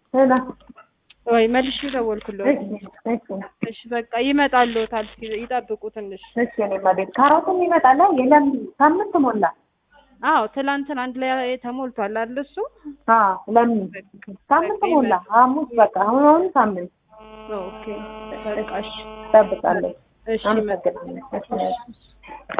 ሄሎ ወይ መልሽ ደወልኩልኝ እሺ በቃ ይመጣልዎታል ይጠብቁ ትንሽ እሺ እኔ ማለት ካሮትም ይመጣል የለም ሳምንት ሞላ አዎ ትላንትና አንድ ላይ ተሞልቷል አይደል እሱ ለምን ሳምንት ሞላ ሐሙስ በቃ አሁን ሳምንት ኦኬ በቃ እሺ ጠብቃለሁ እሺ አመሰግናለሁ